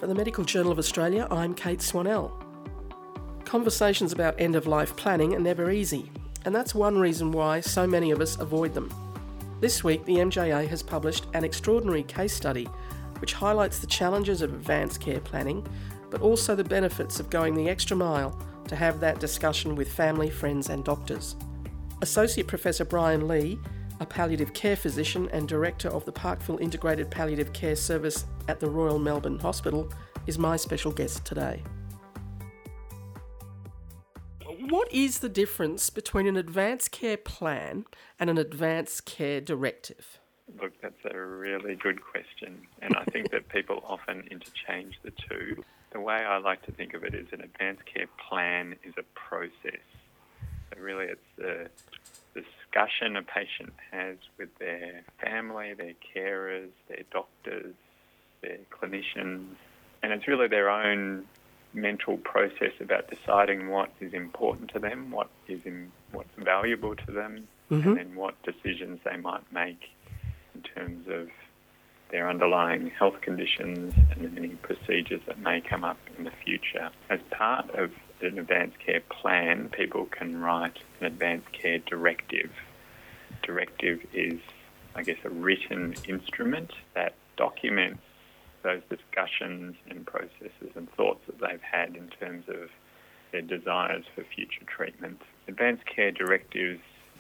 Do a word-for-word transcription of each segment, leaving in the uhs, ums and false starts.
For the Medical Journal of Australia, I'm Kate Swanell. Conversations about end-of-life planning are never easy, and that's one reason why so many of us avoid them. This week, the M J A has published an extraordinary case study which highlights the challenges of advanced care planning, but also the benefits of going the extra mile to have that discussion with family, friends and doctors. Associate Professor Brian Lee, a palliative care physician and director of the Parkville Integrated Palliative Care Service at the Royal Melbourne Hospital, is my special guest today. What is the difference between an advanced care plan and an advanced care directive? Look, that's a really good question, and I think that people often interchange the two. The way I like to think of it is an advanced care plan is a process. So really it's the discussion a patient has with their family, their carers, their doctors, their clinicians, and it's really their own mental process about deciding what is important to them, what is in, what's valuable to them, mm-hmm. and then what decisions they might make in terms of their underlying health conditions and any procedures that may come up in the future. As part of an advanced care plan, people can write an advanced care directive. Directive is, I guess, a written instrument that documents those discussions and processes and thoughts that they've had in terms of their desires for future treatment. Advanced care directives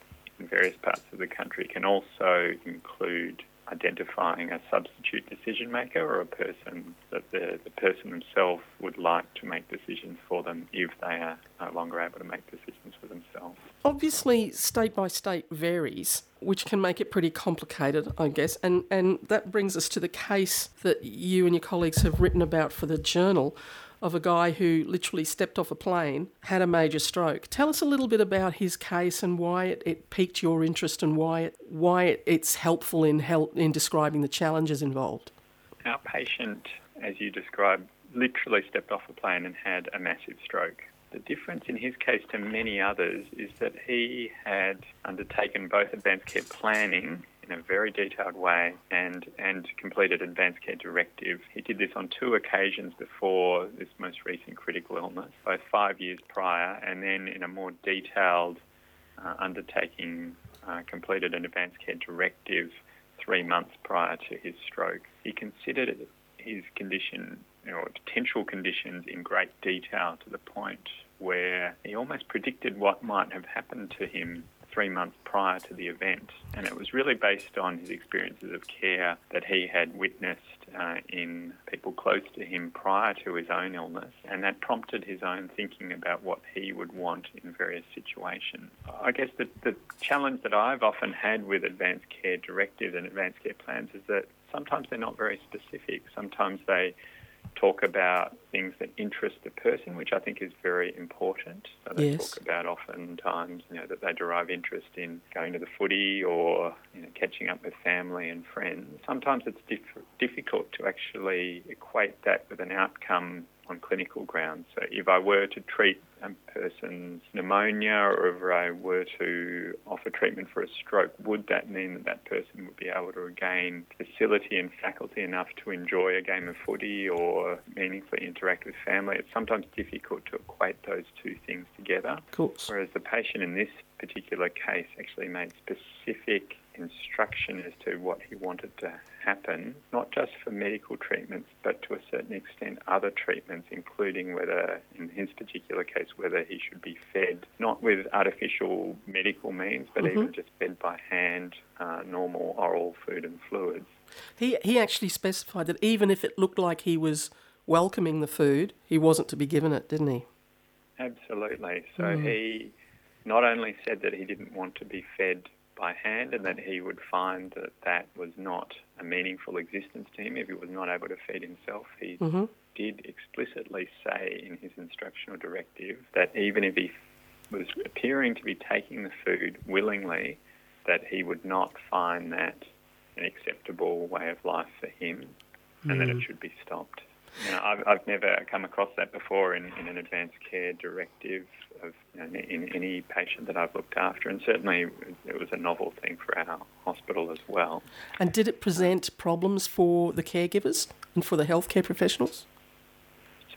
in various parts of the country can also include identifying a substitute decision maker or a person that the, the person themselves would like to make decisions for them if they are no longer able to make decisions for themselves. Obviously, state by state varies, which can make it pretty complicated, I guess, and, and that brings us to the case that you and your colleagues have written about for the Journal of a guy who literally stepped off a plane, had a major stroke. Tell us a little bit about his case and why it, it piqued your interest and why it, why it, it's helpful in help in describing the challenges involved. Our patient, as you described, literally stepped off a plane and had a massive stroke. The difference in his case to many others is that he had undertaken both advanced care planning in a very detailed way and, and completed advanced care directive. He did this on two occasions before this most recent critical illness, both five years prior, and then in a more detailed uh, undertaking uh, completed an advanced care directive three months prior to his stroke. He considered his condition or potential conditions in great detail to the point where he almost predicted what might have happened to him three months prior to the event. And it was really based on his experiences of care that he had witnessed uh, in people close to him prior to his own illness, and that prompted his own thinking about what he would want in various situations. I guess the, the challenge that I've often had with advanced care directives and advanced care plans is that sometimes they're not very specific. Sometimes they talk about things that interest the person, which I think is very important. So they yes. talk about oftentimes, you know, that they derive interest in going to the footy or, you know, catching up with family and friends. Sometimes it's diff- difficult to actually equate that with an outcome on clinical grounds. So if I were to treat a person's pneumonia or if I were to offer treatment for a stroke, would that mean that that person would be able to regain facility and faculty enough to enjoy a game of footy or meaningfully interact with family? It's sometimes difficult to equate those two things together. Of course. Whereas the patient in this particular case actually made specific instruction as to what he wanted to happen, not just for medical treatments, but to a certain extent other treatments, including whether, in his particular case, whether he should be fed, not with artificial medical means, but mm-hmm. even just fed by hand, uh, normal oral food and fluids. He, he actually specified that even if it looked like he was welcoming the food, he wasn't to be given it, didn't he? Absolutely. So mm. he not only said that he didn't want to be fed by hand and that he would find that that was not a meaningful existence to him if he was not able to feed himself. He mm-hmm. did explicitly say in his instructional directive that even if he was appearing to be taking the food willingly, that he would not find that an acceptable way of life for him and mm. that it should be stopped. You know, I've, I've never come across that before in, in an advanced care directive of you know, in any patient that I've looked after, and certainly it was a novel thing for our hospital as well. And did it present problems for the caregivers and for the healthcare professionals?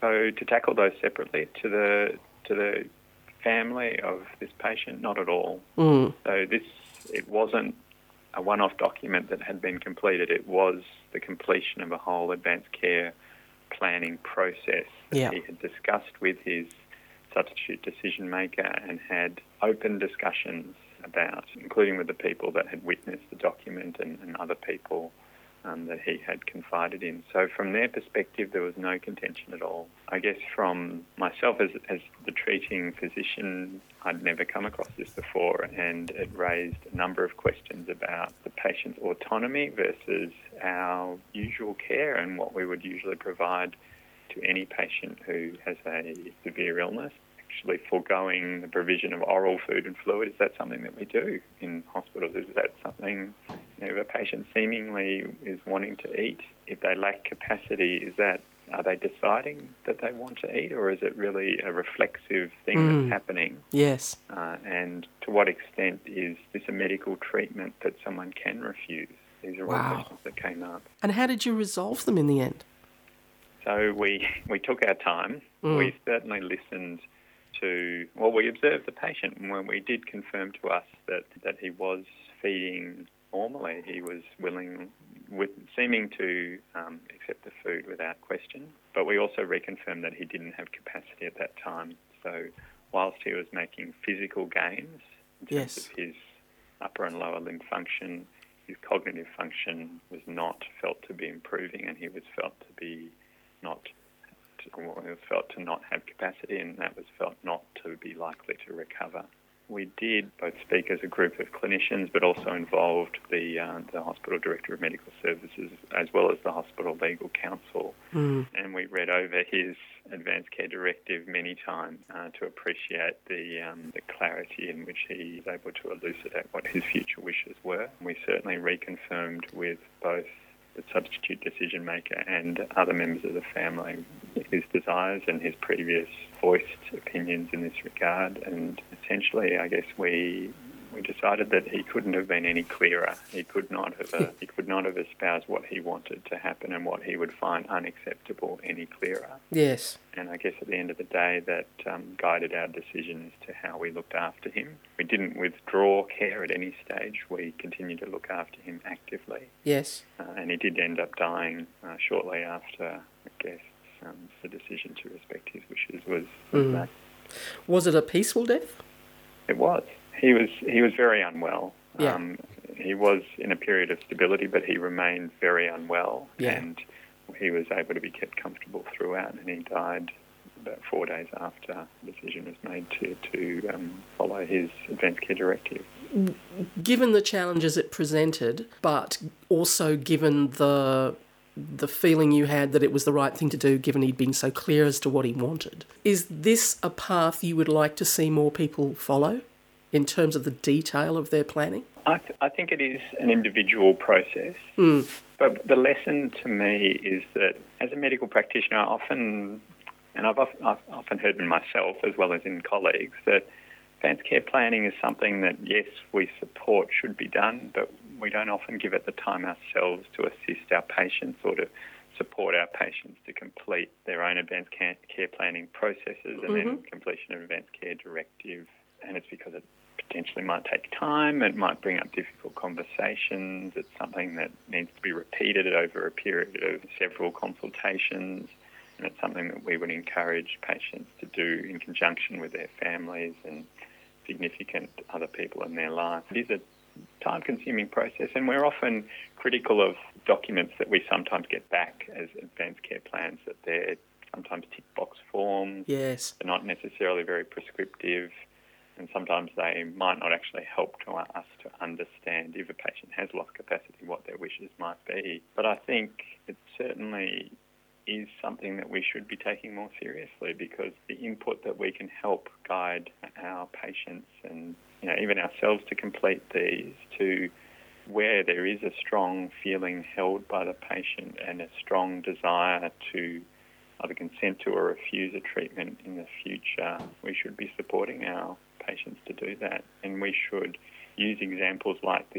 So to tackle those separately, to the to the family of this patient, not at all. Mm. So this, it wasn't a one-off document that had been completed. It was the completion of a whole advanced care planning process that Yeah. he had discussed with his substitute decision maker and had open discussions about, including with the people that had witnessed the document and, and other people um, that he had confided in. So from their perspective, there was no contention at all. I guess from myself as, as the treating physician, I'd never come across this before, and it raised a number of questions about the patient's autonomy versus our usual care and what we would usually provide to any patient who has a severe illness. Actually foregoing the provision of oral food and fluid, is that something that we do in hospitals? Is that something, you know, if a patient seemingly is wanting to eat, if they lack capacity, is that, are they deciding that they want to eat, or is it really a reflexive thing Mm. that's happening? Yes. Uh, and to what extent is this a medical treatment that someone can refuse? These are all Wow. questions that came up. And how did you resolve them in the end? So we, we took our time. Mm. We certainly listened to, well, we observed the patient, and when we did confirm to us that, that he was feeding normally, he was willing, with seeming to um, accept the food without question. But we also reconfirmed that he didn't have capacity at that time. So whilst he was making physical gains in terms Yes. of his upper and lower limb function, his cognitive function was not felt to be improving, and he was felt to be not Well, it was felt to not have capacity, and that was felt not to be likely to recover. We did both speak as a group of clinicians, but also involved the uh, the hospital director of medical services as well as the hospital legal counsel, Mm. and we read over his advanced care directive many times uh, to appreciate the um, the clarity in which he was able to elucidate what his future wishes were. We certainly reconfirmed with both the substitute decision maker and other members of the family his desires and his previous voiced opinions in this regard. And essentially, I guess we we decided that he couldn't have been any clearer. He could not have uh, he could not have espoused what he wanted to happen and what he would find unacceptable any clearer. Yes. And I guess at the end of the day, that um, guided our decision as to how we looked after him. We didn't withdraw care at any stage. We continued to look after him actively. Yes. Uh, and he did end up dying uh, shortly after, I guess, um, the decision to respect his wishes was, was Mm. made. Was it a peaceful death? It was. He was he was very unwell. Yeah. Um, he was in a period of stability, but he remained very unwell. Yeah. And he was able to be kept comfortable throughout, and he died about four days after the decision was made to, to um, follow his advanced care directive. Given the challenges it presented, but also given the the feeling you had that it was the right thing to do, given he'd been so clear as to what he wanted, is this a path you would like to see more people follow in terms of the detail of their planning? I, th- I think it is an individual process. Mm. But the lesson to me is that as a medical practitioner, I often, and I've often, I've often heard in myself as well as in colleagues, that advanced care planning is something that, yes, we support should be done, but we don't often give it the time ourselves to assist our patients or to support our patients to complete their own advanced care, care planning processes and Mm-hmm. then completion of advanced care directive. And it's because it potentially might take time, it might bring up difficult conversations, it's something that needs to be repeated over a period of several consultations, and it's something that we would encourage patients to do in conjunction with their families and significant other people in their life. It is a time-consuming process, and we're often critical of documents that we sometimes get back as advanced care plans, that they're sometimes tick-box forms, Yes. they're not necessarily very prescriptive, and sometimes they might not actually help to us to understand if a patient has lost capacity, what their wishes might be. But I think it certainly is something that we should be taking more seriously, because the input that we can help guide our patients and, you know, even ourselves to complete these, to where there is a strong feeling held by the patient and a strong desire to either consent to or refuse a treatment in the future, we should be supporting our patients to do that. And we should use examples like this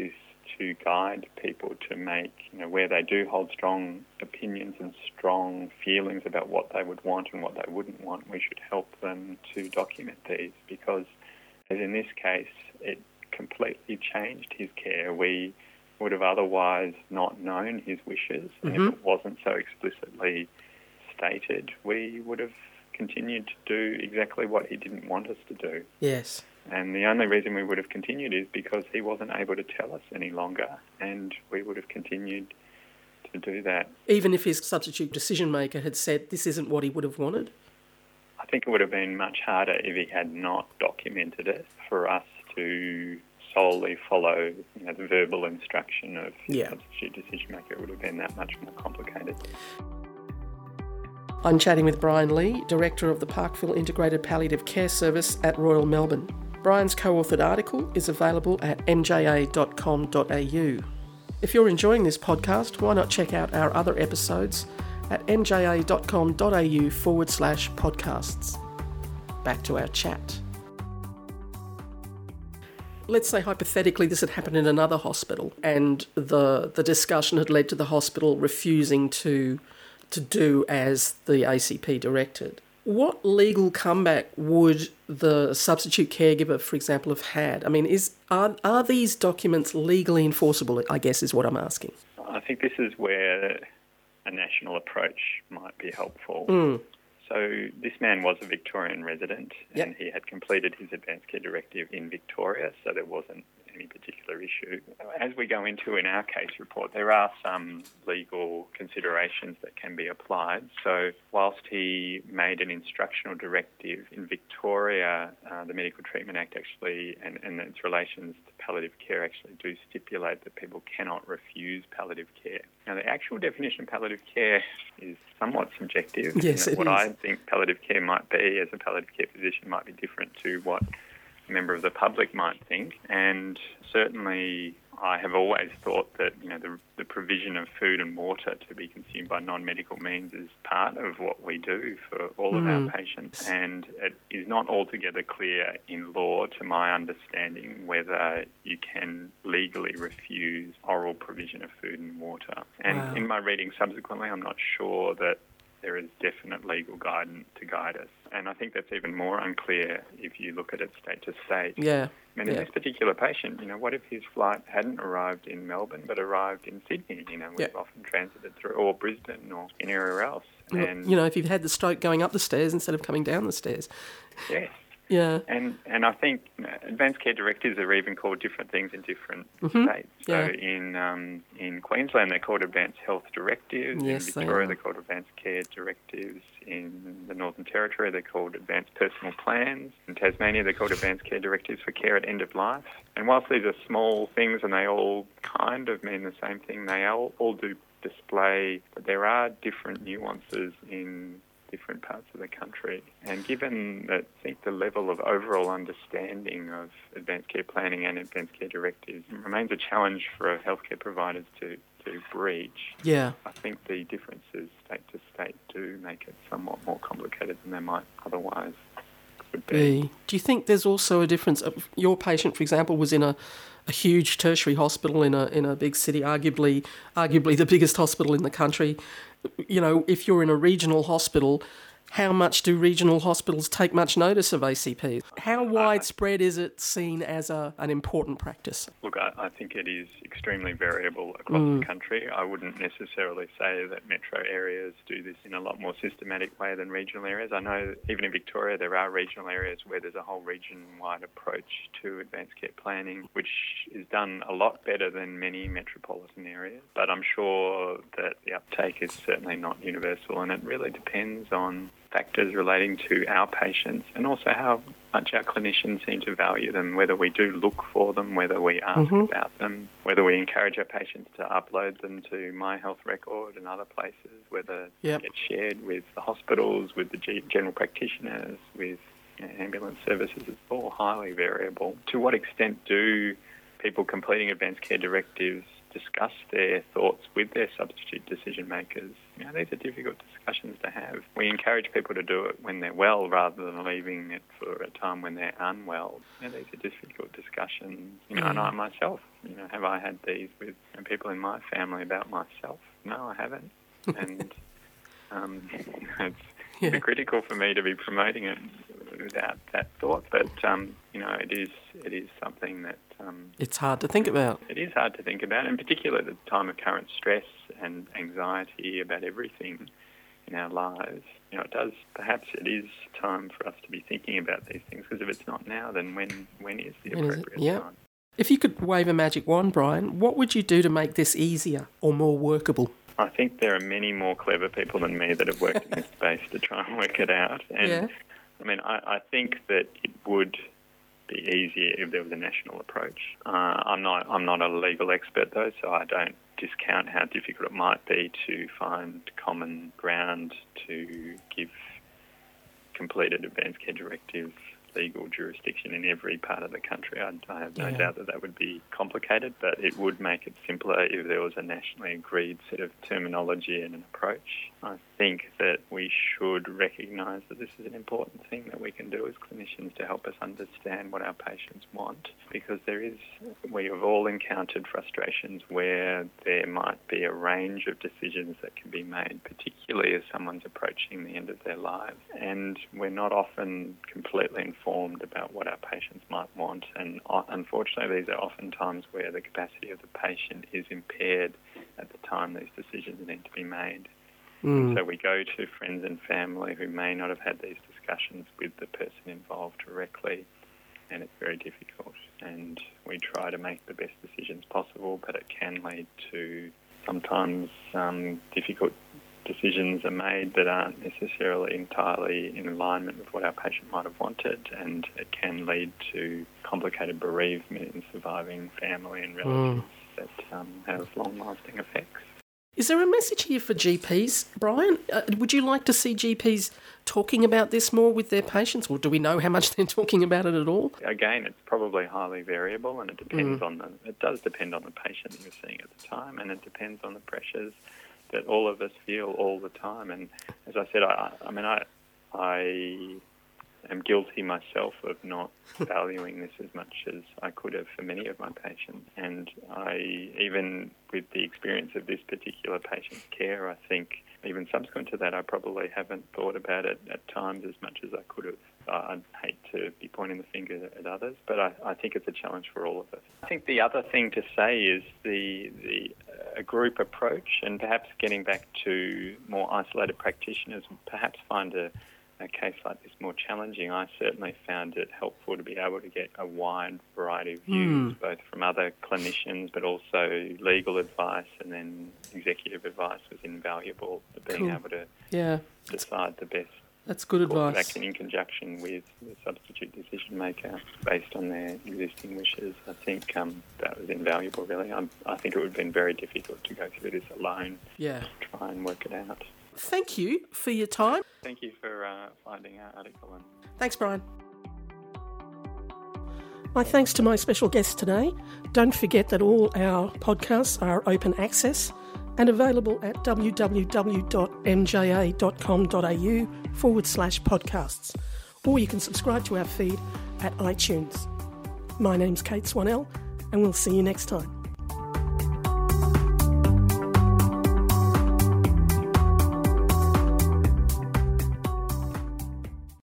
to guide people to make, you know, where they do hold strong opinions and strong feelings about what they would want and what they wouldn't want, we should help them to document these, because, as in this case, it completely changed his care. We would have otherwise not known his wishes, and Mm-hmm. if it wasn't so explicitly stated, we would have continued to do exactly what he didn't want us to do. Yes. And the only reason we would have continued is because he wasn't able to tell us any longer, and we would have continued to do that. Even if his substitute decision maker had said this isn't what he would have wanted? I think it would have been much harder if he had not documented it for us to solely follow, you know, the verbal instruction of Yeah. the substitute decision maker. It would have been that much more complicated. I'm chatting with Brian Lee, Director of the Parkville Integrated Palliative Care Service at Royal Melbourne. Brian's co-authored article is available at m j a dot com dot a u. If you're enjoying this podcast, why not check out our other episodes at m j a dot com dot a u forward slash podcasts. Back to our chat. Let's say hypothetically this had happened in another hospital and the, the discussion had led to the hospital refusing to to do as the A C P directed. What legal comeback would the substitute caregiver, for example, have had? I mean, is are are these documents legally enforceable, I guess is what I'm asking. I think this is where a national approach might be helpful. Mm. So this man was a Victorian resident, Yep. and he had completed his advanced care directive in Victoria, so there wasn't any particular issue. As we go into in our case report, there are some legal considerations that can be applied. So whilst he made an instructional directive in Victoria, uh, the Medical Treatment Act actually, and, and its relations to palliative care actually do stipulate that people cannot refuse palliative care. Now, the actual definition of palliative care is somewhat subjective. Yes, and it what is. I think palliative care might be as a palliative care physician might be different to what a member of the public might think. And certainly I have always thought that, you know, the, the provision of food and water to be consumed by non-medical means is part of what we do for all of Mm. our patients. And it is not altogether clear in law, to my understanding, whether you can legally refuse oral provision of food and water. And Wow. in my reading subsequently, I'm not sure that there is definite legal guidance to guide us. And I think that's even more unclear if you look at it state to state. Yeah. I mean, in yeah. this particular patient, you know, what if his flight hadn't arrived in Melbourne but arrived in Sydney? You know, we've Yeah. often transited through, or Brisbane or anywhere else. And You know, if you've had the stroke going up the stairs instead of coming down the stairs. yes. Yeah. And and I think you know, advanced care directives are even called different things in different Mhm. states. So Yeah. in um, in Queensland they're called advanced health directives. Yes, in they Victoria are. they're called advanced care directives. In the Northern Territory they're called advanced personal plans. In Tasmania they're called advanced care directives for care at end of life. And whilst these are small things and they all kind of mean the same thing, they all, all do display that there are different nuances in different parts of the country. And given that I think the level of overall understanding of advanced care planning and advanced care directives remains a challenge for healthcare providers to, to breach, Yeah. I think the differences state to state do make it somewhat more complicated than they might otherwise would be. be. Do you think there's also a difference? Of, your patient, for example, was in a, a huge tertiary hospital in a in a big city, arguably arguably the biggest hospital in the country. You know, if you're in a regional hospital, how much do regional hospitals take much notice of A C Ps? How widespread is it seen as a an important practice? Look, I, I think it is extremely variable across Mm. the country. I wouldn't necessarily say that metro areas do this in a lot more systematic way than regional areas. I know even in Victoria there are regional areas where there's a whole region-wide approach to advanced care planning, which is done a lot better than many metropolitan areas. But I'm sure that the uptake is certainly not universal, and it really depends on factors relating to our patients and also how much our clinicians seem to value them, whether we do look for them, whether we ask Mhm. about them, whether we encourage our patients to upload them to My Health Record and other places, whether Yep. they get shared with the hospitals, with the G- general practitioners, with you know, ambulance services. It's all highly variable. To what extent do people completing advanced care directives discuss their thoughts with their substitute decision makers? You know, these are difficult discussions to have. We encourage people to do it when they're well rather than leaving it for a time when they're unwell. You know, these are difficult discussions. You know, mm. and I myself, you know, have I had these with you know, people in my family about myself? No, I haven't. And um, it's, yeah. it's critical for me to be promoting it without that thought. But, um, you know, it is it is something that... Um, it's hard to think about. It is hard to think about, in particular at the time of current stress and anxiety about everything in our lives. You know, it does, perhaps it is time for us to be thinking about these things, because if it's not now, then when when is the when appropriate is yeah. time? If you could wave a magic wand, Brian, what would you do to make this easier or more workable? I think there are many more clever people than me that have worked in this space to try and work it out. And yeah. I mean, I, I think that it would be easier if there was a national approach. Uh, I'm not I'm not a legal expert though, so I don't discount how difficult it might be to find common ground to give completed advanced care directive legal jurisdiction in every part of the country. I, I have no yeah. doubt that that would be complicated, but it would make it simpler if there was a nationally agreed set of terminology and an approach. I think that we should recognise that this is an important thing that we can do as clinicians to help us understand what our patients want, because there is, we have all encountered frustrations where there might be a range of decisions that can be made, particularly as someone's approaching the end of their lives, and we're not often completely informed about what our patients might want, and unfortunately these are often times where the capacity of the patient is impaired at the time these decisions need to be made. Mm. So we go to friends and family who may not have had these discussions with the person involved directly, and it's very difficult. And we try to make the best decisions possible, but it can lead to sometimes um, difficult decisions are made that aren't necessarily entirely in alignment with what our patient might have wanted, and it can lead to complicated bereavement in surviving family and relatives mm. that um, have long-lasting effects. Is there a message here for G Ps, Brian? Uh, would you like to see G Ps talking about this more with their patients, or do we know how much they're talking about it at all? Again, it's probably highly variable, and it depends mm. on the. It does depend on the patient that you're seeing at the time, and it depends on the pressures that all of us feel all the time. And as I said, I, I mean, I, I am guilty myself of not valuing this as much as I could have for many of my patients. And I, even with the experience of this particular patient's care, I think even subsequent to that, I probably haven't thought about it at times as much as I could have. Uh, I'd hate to be pointing the finger at others, but I, I think it's a challenge for all of us. I think the other thing to say is the the uh, a group approach, and perhaps getting back to more isolated practitioners, perhaps find a, a case like this more challenging. I certainly found it helpful to be able to get a wide variety of views, mm. both from other clinicians, but also legal advice, and then executive advice was invaluable for being cool. able to yeah. decide the best. That's good advice. Acting in conjunction with the substitute decision maker based on their existing wishes. I think um, that was invaluable, really. I'm, I think it would have been very difficult to go through this alone. Yeah. Try and work it out. Thank you for your time. Thank you for uh, finding our article. And Thanks, Brian. My thanks to my special guest today. Don't forget that all our podcasts are open access and available at www.mja.com.au forward slash podcasts, or you can subscribe to our feed at iTunes. My name's Kate Swanell, and we'll see you next time.